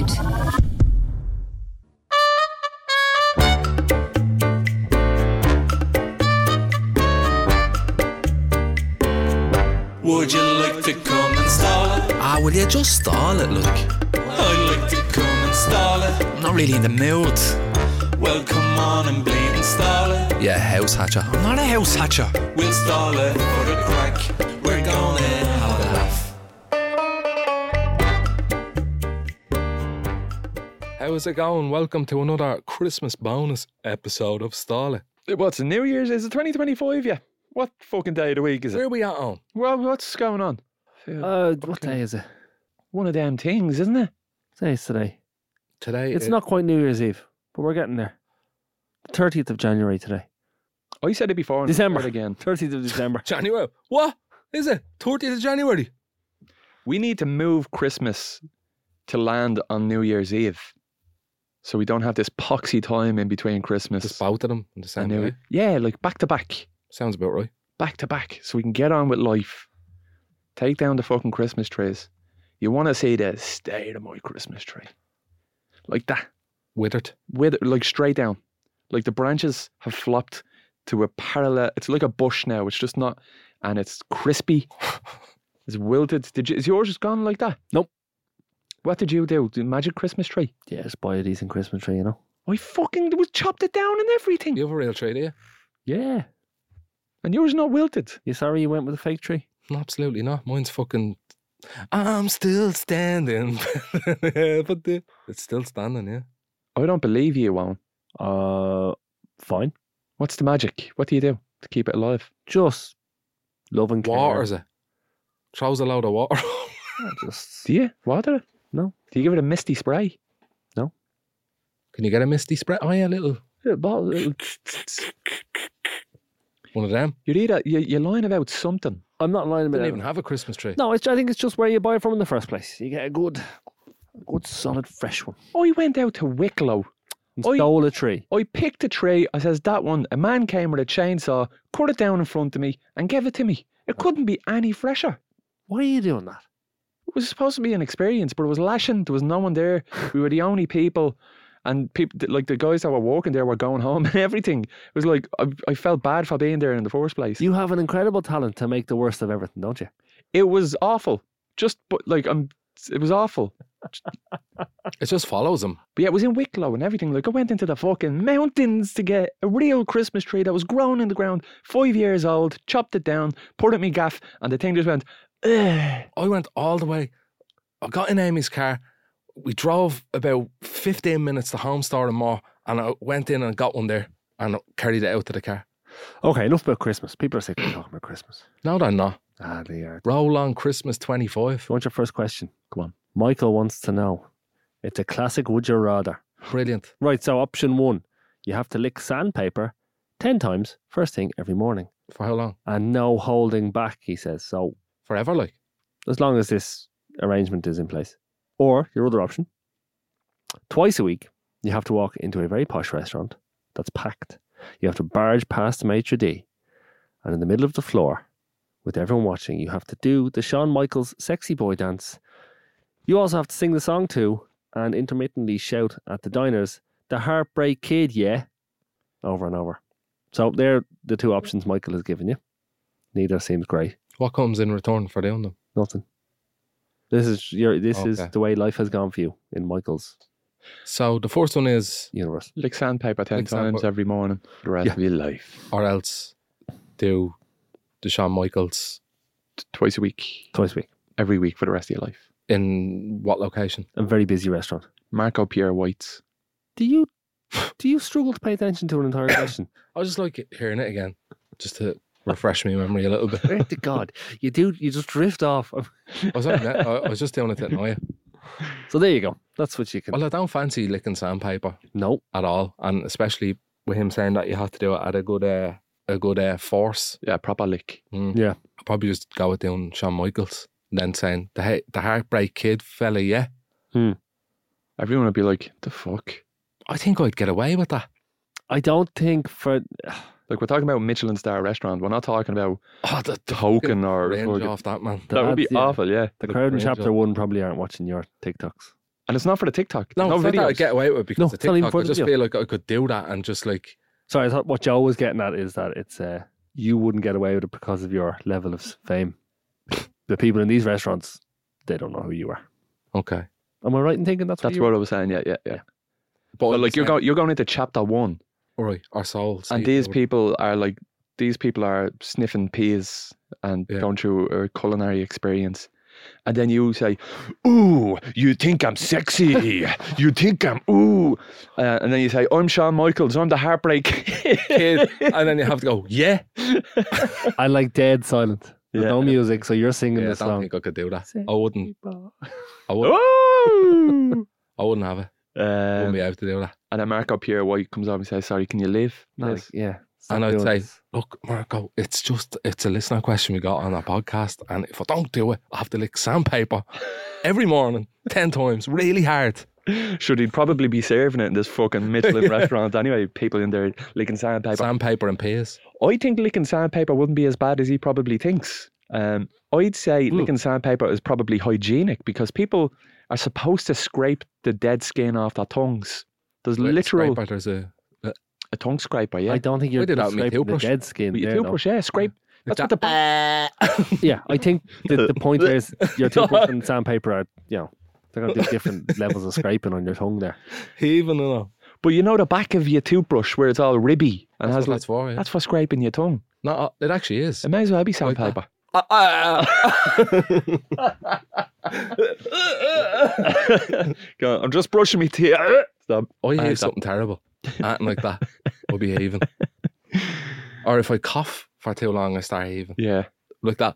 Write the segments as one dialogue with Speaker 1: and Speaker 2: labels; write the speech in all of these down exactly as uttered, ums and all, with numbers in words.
Speaker 1: attitude.
Speaker 2: Would you like to come and stall it?
Speaker 3: Ah, will you just stall it, look?
Speaker 2: I'd like to come and stall it.
Speaker 3: I'm not really in the mood.
Speaker 2: Well, come on and bleed and stall it.
Speaker 3: Yeah, house hatcher. I'm not a house hatcher.
Speaker 2: We'll stall it for the crack. We're gonna have a laugh.
Speaker 4: How's it going? Welcome to another Christmas bonus episode of Stall It.
Speaker 5: What's the New Year's? Is it twenty twenty-five? Yeah. What fucking day of the week is
Speaker 4: Where
Speaker 5: it?
Speaker 4: are we at on?
Speaker 5: Well, what's going on?
Speaker 6: Uh, what day is it?
Speaker 5: One of them things, isn't it?
Speaker 6: Today's today.
Speaker 4: Today
Speaker 6: It's
Speaker 4: it-
Speaker 6: not quite New Year's Eve, but we're getting there. thirtieth of January today.
Speaker 5: I said it before. and
Speaker 6: December.
Speaker 5: said it again.
Speaker 6: thirtieth of December.
Speaker 4: January. What? Is it? thirtieth of January?
Speaker 5: We need to move Christmas to land on New Year's Eve, so we don't have this poxy time in between Christmas
Speaker 4: Just both of them in the same
Speaker 5: and New
Speaker 4: day.
Speaker 5: Yeah, like back to back,
Speaker 4: Sounds about right.
Speaker 5: back to back, so we can get on with life. Take down the fucking Christmas trees. You want to see the state of my Christmas tree, like that,
Speaker 4: Withered.
Speaker 5: with like straight down, like the branches have flopped to a parallel. It's like a bush now. It's just not, and it's crispy. It's wilted. Did you? Is yours just gone like that?
Speaker 6: Nope.
Speaker 5: What did you do? The magic Christmas tree?
Speaker 6: Yeah, just buy a decent Christmas tree, you know?
Speaker 5: I fucking was chopped it down and everything,
Speaker 4: You have a real tree, do you?
Speaker 6: Yeah.
Speaker 5: and yours not wilted.
Speaker 6: You sorry you went with a fake tree?
Speaker 4: No, absolutely not. Mine's fucking... I'm still standing. But the... it's still standing, yeah.
Speaker 5: I don't believe you, Owen.
Speaker 6: Uh, fine.
Speaker 5: What's the magic? What do you do to keep it alive?
Speaker 6: Just love and care.
Speaker 4: Waters it. Throws a load of water.
Speaker 6: Yeah, just...
Speaker 5: Do you water it?
Speaker 6: No.
Speaker 5: Do you give it a misty spray?
Speaker 4: Can you get a misty spray? Oh, yeah, little...
Speaker 5: Yeah, bottle, little-
Speaker 4: One of them.
Speaker 5: You need a. You, you're lying about something.
Speaker 6: I'm not lying about
Speaker 4: Didn't
Speaker 6: it.
Speaker 4: even have a Christmas tree.
Speaker 6: No, it's, I think it's just where you buy it from in the first place. You get a good, a good solid fresh one.
Speaker 5: I went out to Wicklow.
Speaker 6: And
Speaker 5: Oi.
Speaker 6: stole a tree.
Speaker 5: I picked a tree. I says that one. A man came with a chainsaw, cut it down in front of me, and gave it to me. It couldn't be any fresher.
Speaker 6: Why are you doing that?
Speaker 5: It was supposed to be an experience, but it was lashing. There was no one there. We were the only people, and people like the guys that were working there were going home and everything. It was like I, I felt bad for being there in the first place.
Speaker 6: You have an incredible talent to make the worst of everything, don't you?
Speaker 5: It was awful. Just but like I'm. It was awful.
Speaker 4: It just follows them.
Speaker 5: But yeah, it was in Wicklow and everything. Like I went into the fucking mountains to get a real Christmas tree that was grown in the ground, five years old. Chopped it down, put it in my gaff, and the thing just went. Ugh.
Speaker 4: I went all the way. I got in Amy's car. We drove about fifteen minutes to Home Store and more, and I went in and got one there and carried it out to the car.
Speaker 6: Okay, enough about Christmas. People are sick of talking about Christmas.
Speaker 4: No, they're not.
Speaker 6: Ah, they are.
Speaker 4: Roll on Christmas twenty-five.
Speaker 6: You want your first question?
Speaker 5: Come on.
Speaker 6: Michael wants to know. It's a classic would you rather.
Speaker 4: Brilliant.
Speaker 6: Right, so option one. You have to lick sandpaper ten times first thing every morning.
Speaker 4: For how long?
Speaker 6: And no holding back, he says. So
Speaker 4: Forever, like.
Speaker 6: as long as this arrangement is in place. Or your other option. Twice a week, you have to walk into a very posh restaurant that's packed. You have to barge past the maitre d', and in the middle of the floor, with everyone watching, you have to do the Shawn Michaels sexy boy dance. You also have to sing the song too, and intermittently shout at the diners, "The Heartbreak Kid, yeah," over and over. So they're the two options Michael has given you. Neither seems great.
Speaker 4: What comes in return for doing them?
Speaker 6: Nothing. This is your. This is
Speaker 4: Okay.
Speaker 6: the way life has gone for you in Michael's
Speaker 4: So the first one is,
Speaker 6: universe.
Speaker 5: Lick sandpaper ten
Speaker 4: Lick
Speaker 5: times
Speaker 4: sandpaper.
Speaker 5: every morning for the rest
Speaker 6: Yeah.
Speaker 5: of your life.
Speaker 4: or else do the Shawn Michaels
Speaker 5: T- Twice a week,
Speaker 6: Twice a week.
Speaker 5: every week for the rest of your life.
Speaker 4: in what location?
Speaker 6: A very busy restaurant.
Speaker 5: Marco Pierre White's.
Speaker 6: Do you do you struggle to pay attention to an entire question?
Speaker 4: I just like hearing it again, just to refresh my memory a little bit.
Speaker 6: Swear to God, you do. You just drift off.
Speaker 4: I was, only, I I was just doing it to annoy you.
Speaker 6: So there you go. That's what you can.
Speaker 4: Well, I don't fancy licking sandpaper
Speaker 6: No.
Speaker 4: at all, and especially with him saying that you have to do it at a good, uh, a good uh, force.
Speaker 5: Yeah, proper lick.
Speaker 4: Mm.
Speaker 6: Yeah.
Speaker 4: I'll probably just go with doing Shawn Michaels, and then saying the he- the Heartbreak Kid fella, yeah.
Speaker 5: Everyone would be like, the fuck?
Speaker 4: I think I'd get away with that.
Speaker 6: I don't think for.
Speaker 5: Like, we're talking about Michelin star restaurant. We're not talking about
Speaker 4: Oh, the, the
Speaker 5: token
Speaker 4: fucking
Speaker 5: or...
Speaker 4: range
Speaker 5: fucking-
Speaker 4: off that, man.
Speaker 6: The
Speaker 5: that would be
Speaker 6: lads, yeah.
Speaker 5: awful, yeah.
Speaker 6: The
Speaker 4: The
Speaker 6: crowd in
Speaker 4: range
Speaker 6: chapter
Speaker 4: of-
Speaker 6: one probably aren't watching your TikToks.
Speaker 5: And it's not for the TikTok.
Speaker 4: No,
Speaker 5: no
Speaker 4: it's not that I
Speaker 5: videos.
Speaker 4: get away with it because
Speaker 6: No,
Speaker 4: of
Speaker 6: it's not even
Speaker 4: TikTok.
Speaker 6: for
Speaker 4: I
Speaker 6: the
Speaker 4: just
Speaker 6: video.
Speaker 4: feel like I could do that and just like
Speaker 6: Sorry, I thought what Joe was getting at is that it's uh, you wouldn't get away with it because of your level of fame. The people in these restaurants, they don't know who you are.
Speaker 4: okay.
Speaker 6: Am I right in thinking that's,
Speaker 5: That's
Speaker 6: what
Speaker 5: what
Speaker 6: you
Speaker 5: I was saying. Yeah, yeah, yeah.
Speaker 4: But
Speaker 5: But
Speaker 4: I'm
Speaker 5: like you're
Speaker 4: saying-
Speaker 5: going, you're going into chapter one,
Speaker 4: all right, our souls.
Speaker 5: and these people are like, these people are sniffing peas and
Speaker 4: Yeah.
Speaker 5: going through a culinary experience. And then you say, "Ooh, you think I'm sexy? You think I'm ooh?" Uh, and then you say, "I'm Shawn Michaels. I'm the Heartbreak
Speaker 4: kid, and then you have to go, yeah.
Speaker 6: I like dead silent. There's
Speaker 5: Yeah.
Speaker 6: no music, so you're singing
Speaker 4: Yeah, I
Speaker 6: the
Speaker 4: don't
Speaker 6: song.
Speaker 4: think I could do that. I wouldn't. I would.
Speaker 5: Ooh.
Speaker 4: I wouldn't have it. Wouldn't
Speaker 5: Um,
Speaker 4: be able to do that.
Speaker 5: and then Marco Pierre White comes over and says, "Sorry, can you leave?"
Speaker 6: No,
Speaker 5: please?"
Speaker 6: yeah. stop
Speaker 4: And I'd
Speaker 6: doing
Speaker 4: say,
Speaker 6: this.
Speaker 4: look, Marco, it's just it's a listener question we got on our podcast, and if I don't do it, I have to lick sandpaper every morning, ten times, really hard.
Speaker 5: Should he probably be serving it in this fucking Michelin restaurant anyway? People in there licking sandpaper.
Speaker 4: Sandpaper and peas.
Speaker 5: I think licking sandpaper wouldn't be as bad as he probably thinks. Um, I'd say
Speaker 4: Ooh.
Speaker 5: licking sandpaper is probably hygienic because people are supposed to scrape the dead skin off their tongues. There's
Speaker 4: With
Speaker 5: literal
Speaker 4: scraper, there's a
Speaker 5: a tongue scraper, yeah.
Speaker 6: I don't think you're
Speaker 4: I did that with my
Speaker 6: scraping the
Speaker 4: toothbrush.
Speaker 6: dead skin.
Speaker 5: With your
Speaker 6: there, though.
Speaker 5: toothbrush, yeah, scrape. That's what the
Speaker 6: Yeah, I think the, the point there is your toothbrush and sandpaper are, you know, they're going to do different levels of scraping on your tongue there.
Speaker 4: even though
Speaker 5: But you know the back of your toothbrush where it's all ribby and
Speaker 4: that's
Speaker 5: has
Speaker 4: what
Speaker 5: like,
Speaker 4: that's for. Yeah.
Speaker 5: that's for scraping your tongue.
Speaker 4: No, it actually is.
Speaker 5: It may as well be
Speaker 4: Like that.
Speaker 5: sandpaper. Go on, I'm just brushing my teeth. Stop.
Speaker 4: I hear
Speaker 5: Uh,
Speaker 4: something terrible, acting like that. I'll be heaving. Or if I cough for too long, I start heaving
Speaker 5: Yeah.
Speaker 4: like that.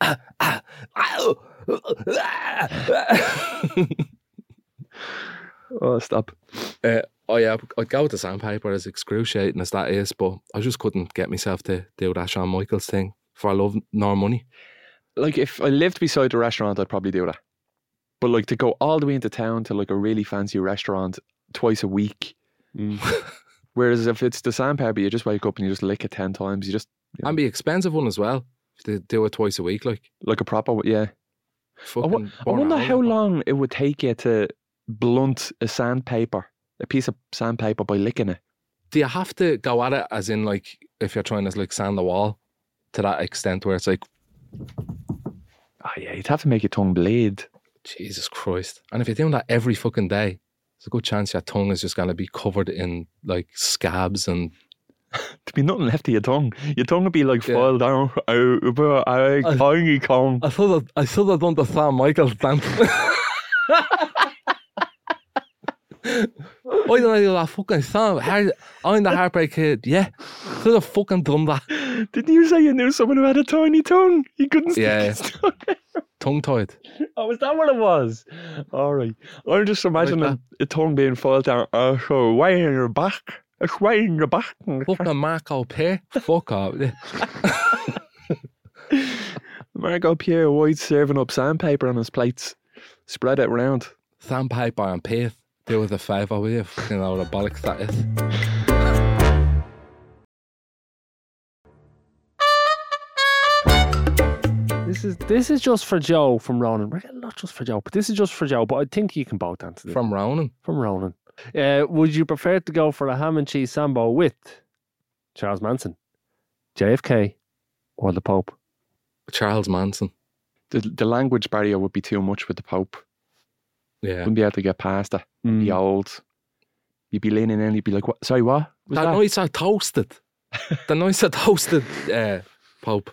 Speaker 5: Oh, stop.
Speaker 4: Uh, oh yeah, I'd go with the sandpaper, as excruciating as that is, but I just couldn't get myself to do that Shawn Michaels thing for love nor money.
Speaker 5: Like if I lived beside a restaurant, I'd probably do that. But like to go all the way into town to like a really fancy restaurant twice a week.
Speaker 6: Mm.
Speaker 5: Whereas if it's the sandpaper, you just wake up and you just lick it ten times. You just
Speaker 4: And be expensive one as well. If they do it twice a week, like
Speaker 5: like a proper, yeah. I,
Speaker 4: fucking.
Speaker 5: wo- I
Speaker 4: burn
Speaker 5: wonder
Speaker 4: a hole
Speaker 5: how
Speaker 4: in it.
Speaker 5: long it would take you to blunt a sandpaper, a piece of sandpaper by licking it.
Speaker 4: Do you have to go at it as in like if you're trying to like sand the wall to that extent where it's like
Speaker 5: Oh yeah, you'd have to make your tongue bleed.
Speaker 4: Jesus Christ? And if you're doing that every fucking day, there's a good chance your tongue is just going to be covered in like scabs and
Speaker 5: There'd be nothing left of your tongue. Your tongue would be like
Speaker 4: Yeah.
Speaker 5: fall down. Oh, oh, oh, tiny tongue.
Speaker 4: I thought I should have done the Sam Michaels dance. Why didn't I do that fucking song? How- I'm the Heartbreak Kid. Yeah, should have fucking done that.
Speaker 5: Didn't you say you knew someone who had a tiny tongue? He couldn't stick
Speaker 4: Yeah.
Speaker 5: his tongue out.
Speaker 4: Tongue tied.
Speaker 5: Oh, is that what it was? All right. I'm just imagining
Speaker 4: that.
Speaker 5: a tongue being fall down. Oh, so way in your back. It's way in your back.
Speaker 4: Fucking Marco Pear. Fuck off. Yeah.
Speaker 5: Marco Pierre White serving up sandpaper on his plates. Spread it round.
Speaker 4: Sandpaper and paste. Do us a favour, will you? Fucking know what a bollocks that is.
Speaker 6: This is this is just for Joe from Ronan. Well, not just for Joe, but this is just for Joe. But I think you can both answer this.
Speaker 4: From Ronan.
Speaker 6: from Ronan. Uh, would you prefer to go for a ham and cheese sambo with Charles Manson, J F K, or the Pope?
Speaker 4: Charles Manson.
Speaker 5: The, the language barrier would be too much with the Pope.
Speaker 4: Yeah.
Speaker 5: Wouldn't be able to get past it.
Speaker 6: Mm.
Speaker 5: Be old. You'd be leaning in. You'd be like, "What? Sorry, what was
Speaker 4: That
Speaker 5: that?"
Speaker 4: nice I toasted. The nice I toasted uh, Pope.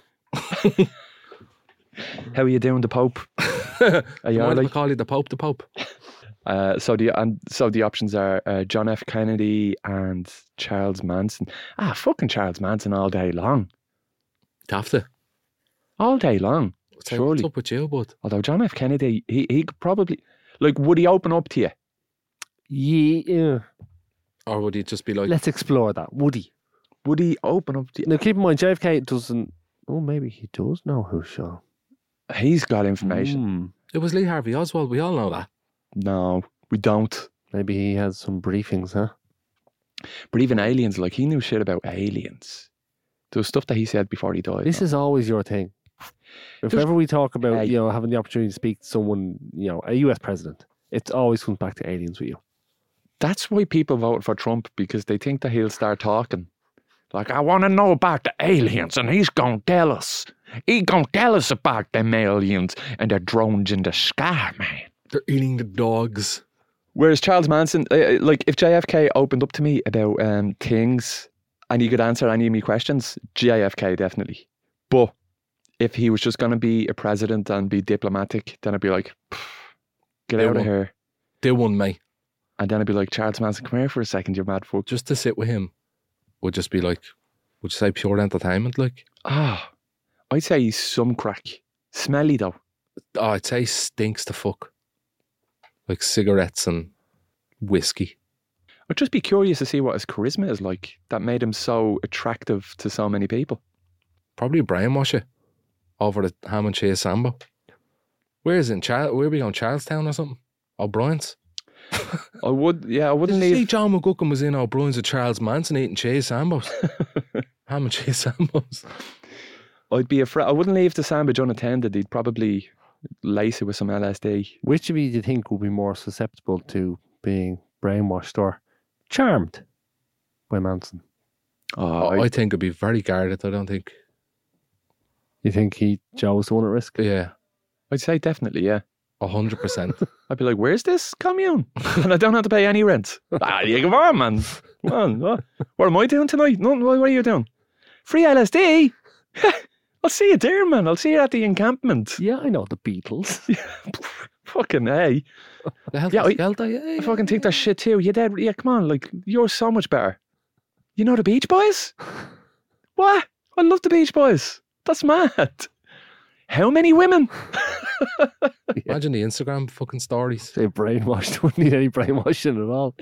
Speaker 5: How are you doing, the Pope? Are you
Speaker 4: Why
Speaker 5: all
Speaker 4: do I
Speaker 5: right?
Speaker 4: call you the Pope the Pope?
Speaker 5: Uh, so the and so the options are uh, John F. Kennedy and Charles Manson. Ah, fucking Charles Manson all day long,
Speaker 4: You have to.
Speaker 5: all day long.
Speaker 4: Say,
Speaker 5: Surely.
Speaker 4: What's up with you, bud?
Speaker 5: Although John F. Kennedy, he he could probably like, would he open up to you?
Speaker 6: Yeah.
Speaker 4: Or would he just be like,
Speaker 6: Let's explore that. Would he?
Speaker 5: Would he open up to you?
Speaker 6: Now keep in mind, J F K doesn't. Oh, maybe he does know who Shaw.
Speaker 5: He's got information.
Speaker 6: Hmm.
Speaker 4: it was Lee Harvey Oswald? We all know that.
Speaker 5: No, we don't.
Speaker 6: Maybe he has some briefings, huh?
Speaker 5: But even aliens, like he knew shit about aliens. There was stuff that he said before he died.
Speaker 6: This is always your thing. If
Speaker 5: Just-
Speaker 6: ever we talk about,
Speaker 5: Hey.
Speaker 6: you know, having the opportunity to speak to someone, you know, a U S president, It always comes back to aliens with you.
Speaker 5: That's why people voted for Trump, because they think that he'll start talking. Like, I want to know about the aliens, and he's going to tell us. He's going to tell us about them aliens and the drones in the sky, man.
Speaker 4: They're eating the dogs.
Speaker 5: Whereas Charles Manson, uh, like, if J F K opened up to me about um, things and he could answer any of my questions, J F K definitely. But if he was just going to be a president and be diplomatic, then I'd be like, get
Speaker 4: They
Speaker 5: out of
Speaker 4: won't.
Speaker 5: here.
Speaker 4: They won, mate.
Speaker 5: And then I'd be like, Charles Manson, come here for a second, you mad fuck.
Speaker 4: Just to sit with him would just be like, would you say pure entertainment? Like,
Speaker 5: Ah, I'd say he's some crack. Smelly though.
Speaker 4: oh, I'd say stinks to fuck. Like cigarettes and whiskey.
Speaker 5: I'd just be curious to see what his charisma is like that made him so attractive to so many people.
Speaker 4: Probably brainwash it over the ham and cheese sambo. Where is it? In Char- where are we going? Charlestown or something? O'Brien's?
Speaker 5: I would, yeah, I
Speaker 4: Did
Speaker 5: wouldn't
Speaker 4: you see
Speaker 5: leave.
Speaker 4: John McGuckin was in O'Brien's with Charles Manson eating cheese sambos? Ham and cheese sambos.
Speaker 5: I'd be afraid. I wouldn't leave the sandwich unattended. He'd probably lace it with some L S D.
Speaker 6: Which of you do you think will be more susceptible to being brainwashed or charmed by Manson?
Speaker 5: Oh,
Speaker 4: I
Speaker 5: I'd,
Speaker 4: think it'd be very guarded. I don't think.
Speaker 6: You think he Joe's the one at risk?
Speaker 4: Yeah,
Speaker 5: I'd say definitely, yeah.
Speaker 4: a hundred percent.
Speaker 5: I'd be like, "Where's this commune?" And I don't have to pay any rent. Ah, yeah, come on, man. Come on. What, what am I doing tonight? No, what are you doing? Free L S D? I'll see you there, man. I'll see you at the encampment.
Speaker 6: Yeah, I know the Beatles.
Speaker 5: Fucking hey.
Speaker 4: The hell
Speaker 5: Yeah, I-
Speaker 4: Skelter, yeah,
Speaker 5: I fucking think that shit too. You're dead. Yeah, come on. Like, you're so much better. You know the Beach Boys? What? I love the Beach Boys. That's mad. How many women?
Speaker 4: Imagine the Instagram fucking stories.
Speaker 6: Say brainwashed. Wouldn't need any brainwashing at all.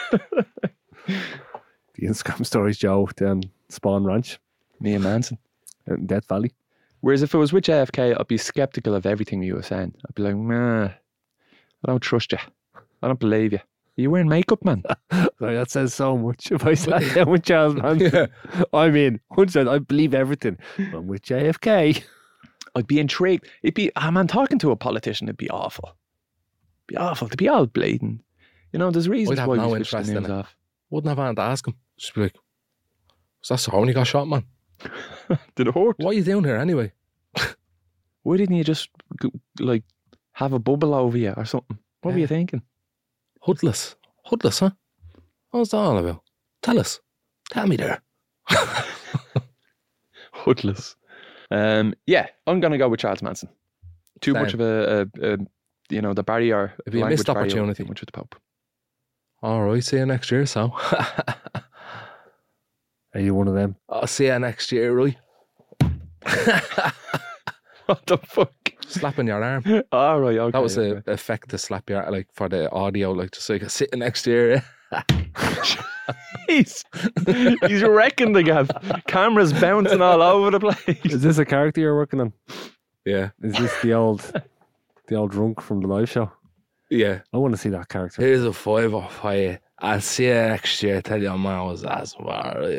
Speaker 6: The Instagram stories, Joe, down Spawn Ranch
Speaker 5: Me and Manson.
Speaker 6: out in Death Valley.
Speaker 5: Whereas if it was with J F K, I'd be skeptical of everything you were saying. I'd be like, nah, I don't trust you. I don't believe you. Are you wearing makeup, man?
Speaker 6: Sorry, that says so much. If I sat down with Charles Manson, I mean, one side, I believe everything. I'm with J F K.
Speaker 5: I'd be intrigued. It'd be, ah, man, talking to a politician, it'd be awful. It'd be awful. They'd be all bleeding. You know, there's reasons
Speaker 4: I'd have
Speaker 5: why
Speaker 4: no
Speaker 5: we switch the
Speaker 4: interest in
Speaker 5: news
Speaker 4: it.
Speaker 5: off.
Speaker 4: Wouldn't have anything to ask him. Just be like, was that so when you got shot, man?
Speaker 5: Did it hurt?
Speaker 4: What are you doing here anyway?
Speaker 5: Why didn't you just, g- like, have a bubble over you or something? What were
Speaker 4: Yeah.
Speaker 5: you thinking?
Speaker 4: Hoodless. Hoodless, huh? What's that all about? Tell us. Tell me there.
Speaker 5: Hoodless. Um, yeah, I'm going to go with Charles Manson. Too
Speaker 4: Same.
Speaker 5: much of a, a, a, you know, the barrier.
Speaker 4: It'd be a
Speaker 5: language
Speaker 4: missed
Speaker 5: barrier,
Speaker 4: opportunity.
Speaker 5: Too much with the Pope.
Speaker 4: All right, see you next year, so.
Speaker 6: Are you one of them?
Speaker 4: I'll see you next year, right?
Speaker 5: What the fuck?
Speaker 4: Slapping your arm.
Speaker 5: All right, okay.
Speaker 4: That was
Speaker 5: okay.
Speaker 4: a effect to slap your like for the audio, like just so you can sit next year.
Speaker 5: He's, he's wrecking the gaff. Cameras bouncing all over the place.
Speaker 6: Is this a character you're working on?
Speaker 4: Yeah,
Speaker 6: Is this the old, the old drunk from the live show?
Speaker 4: yeah.
Speaker 6: I want to see that character.
Speaker 4: Here's a fiver for you. I'll see you next year. Tell your man was as well.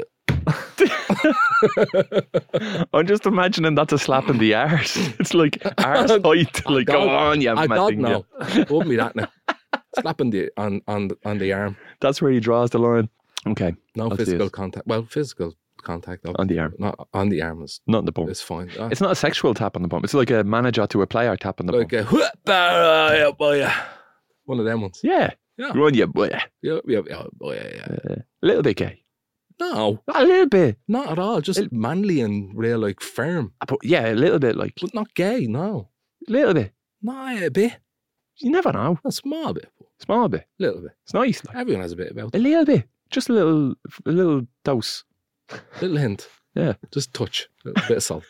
Speaker 5: I'm just imagining that's a slap in the arse. It's like arse height. Like, go
Speaker 4: God.
Speaker 5: on, you
Speaker 4: I
Speaker 5: mad
Speaker 4: don't
Speaker 5: thing,
Speaker 4: know. It wouldn't be that now. Slapping the on on the- on the arm.
Speaker 5: yeah. That's where he draws the line. Okay,
Speaker 4: No
Speaker 5: I'll see
Speaker 4: physical
Speaker 5: it.
Speaker 4: contact. Well, physical contact though.
Speaker 5: on the arm,
Speaker 4: Not on the arm is
Speaker 5: not on the bum.
Speaker 4: is fine. Ah,
Speaker 5: It's not a sexual tap on the bum. It's like a manager to a player tap on the
Speaker 4: like
Speaker 5: bum.
Speaker 4: a "Whoop-a-yeah, boy." One of them ones.
Speaker 5: Yeah.
Speaker 4: Yeah.
Speaker 5: Run you, boy.
Speaker 4: Yeah, yeah, yeah, boy, yeah, yeah.
Speaker 5: A little bit gay.
Speaker 4: No,
Speaker 5: A little bit.
Speaker 4: not at all. Just
Speaker 5: It-
Speaker 4: manly and real, like firm,
Speaker 5: But yeah, a little bit like,
Speaker 4: but not gay. No,
Speaker 5: a little bit.
Speaker 4: not a bit.
Speaker 5: You never know.
Speaker 4: A small bit,
Speaker 5: Small bit.
Speaker 4: little bit.
Speaker 5: It's nice. Like.
Speaker 4: Everyone has a bit about.
Speaker 5: A little bit. Just a little, a little dose.
Speaker 4: Little hint.
Speaker 5: Yeah.
Speaker 4: Just touch. A little bit of salt.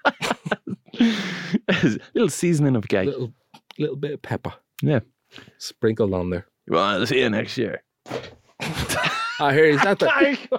Speaker 5: A little seasoning of gay.
Speaker 4: little, little bit of pepper.
Speaker 5: Yeah.
Speaker 4: Sprinkled on there.
Speaker 5: Well, I'll see you next year.
Speaker 4: I hear is that the,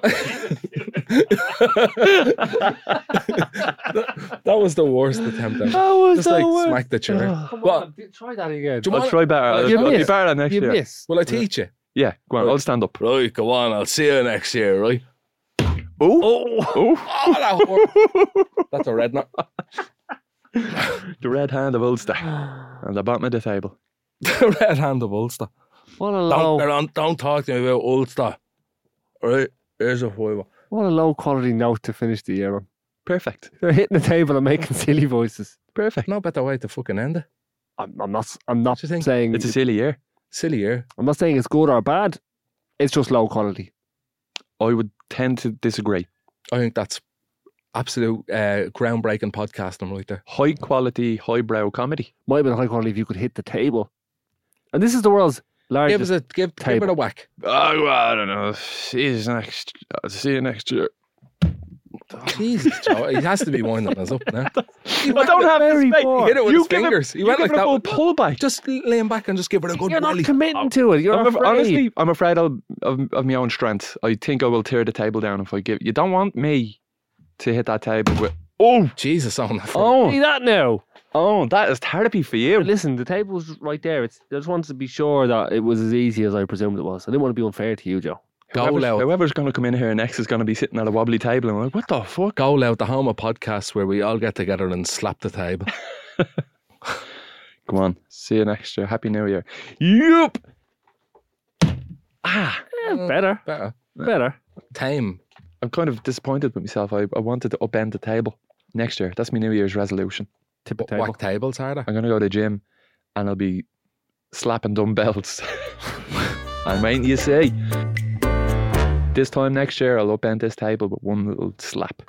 Speaker 4: that, that was the worst attempt ever.
Speaker 5: That was
Speaker 4: Just
Speaker 5: the
Speaker 4: like
Speaker 5: worst.
Speaker 4: smack the chair.
Speaker 6: Come
Speaker 4: What?
Speaker 6: on, try that again.
Speaker 4: Do you
Speaker 5: I'll
Speaker 4: want-
Speaker 5: try better. I'll,
Speaker 6: You
Speaker 5: I'll be
Speaker 6: missed.
Speaker 5: better next
Speaker 6: You
Speaker 5: year.
Speaker 6: miss.
Speaker 4: Will I teach you?
Speaker 5: Yeah, go on.
Speaker 4: Right.
Speaker 5: I'll stand up.
Speaker 4: Right, go on. I'll see you next year, right?
Speaker 5: Oh,
Speaker 4: Oh,
Speaker 5: oh.
Speaker 4: oh that hurt. That's a red knot.
Speaker 5: The red hand of Ulster on the bottom of the table.
Speaker 4: The Red Hand of Ulster.
Speaker 6: What a
Speaker 4: Don't,
Speaker 6: low,
Speaker 4: don't, don't talk to me about Ulster. Right, here's a fiver.
Speaker 6: what a low quality note to finish the year on.
Speaker 5: Perfect.
Speaker 6: They're hitting the table and making silly voices.
Speaker 5: Perfect.
Speaker 4: No better way to fucking end it.
Speaker 6: I'm, I'm not. I'm not
Speaker 4: What do you think?
Speaker 6: saying.
Speaker 5: It's a silly year.
Speaker 4: Silly year.
Speaker 6: I'm not saying it's good or bad. It's just low quality.
Speaker 5: I would tend to disagree.
Speaker 4: I think that's absolute uh, groundbreaking podcasting right there.
Speaker 5: High quality, highbrow comedy.
Speaker 6: Might have been high quality if you could hit the table. And this is the world's largest.
Speaker 4: Give us a give, give it
Speaker 6: table.
Speaker 4: a whack.
Speaker 5: Oh, I don't know. See you next. I'll see you next year.
Speaker 4: Jesus, Joe, he has to be winding us up now. He
Speaker 5: I
Speaker 4: went
Speaker 5: don't
Speaker 4: with-
Speaker 5: have
Speaker 6: very
Speaker 5: this, mate.
Speaker 6: poor.
Speaker 4: He hit it with
Speaker 5: You
Speaker 4: his
Speaker 5: give it-
Speaker 4: fingers. He
Speaker 5: you
Speaker 4: went
Speaker 5: give
Speaker 4: like
Speaker 5: it a
Speaker 4: that.
Speaker 5: full pullback.
Speaker 4: Just lean back and just give it a good
Speaker 6: You're
Speaker 4: rally.
Speaker 6: not committing to it. You're
Speaker 5: I'm af-
Speaker 6: afraid.
Speaker 5: honestly, I'm afraid I'll, of, of my own strength. I think I will tear the table down if I give. You don't want me to hit that table with. Oh,
Speaker 4: Jesus on that.
Speaker 5: oh,
Speaker 6: See that now.
Speaker 5: oh! That is therapy for you.
Speaker 6: Listen, the table's right there. It's, I just wanted to be sure that it was as easy as I presumed it was. I didn't want to be unfair to you, Joe.
Speaker 4: Go
Speaker 5: Whoever's,
Speaker 4: loud.
Speaker 5: whoever's going to come in here next is going to be sitting at a wobbly table and I'm like, what the fuck?
Speaker 4: Go loud, the home of podcasts where we all get together and slap the table.
Speaker 5: Come on, see you next year. Happy New Year. Yup. Ah,
Speaker 6: Eh, better,
Speaker 4: Better.
Speaker 6: better.
Speaker 4: Tame.
Speaker 5: I'm kind of disappointed with myself. I, I wanted to upend the table next year. That's my New Year's resolution.
Speaker 6: Tip of
Speaker 4: But
Speaker 6: table.
Speaker 4: whack tables, harder.
Speaker 5: I'm going to go to the gym and I'll be slapping dumbbells. I'm waiting, you see. This time next year, I'll upend this table with one little slap.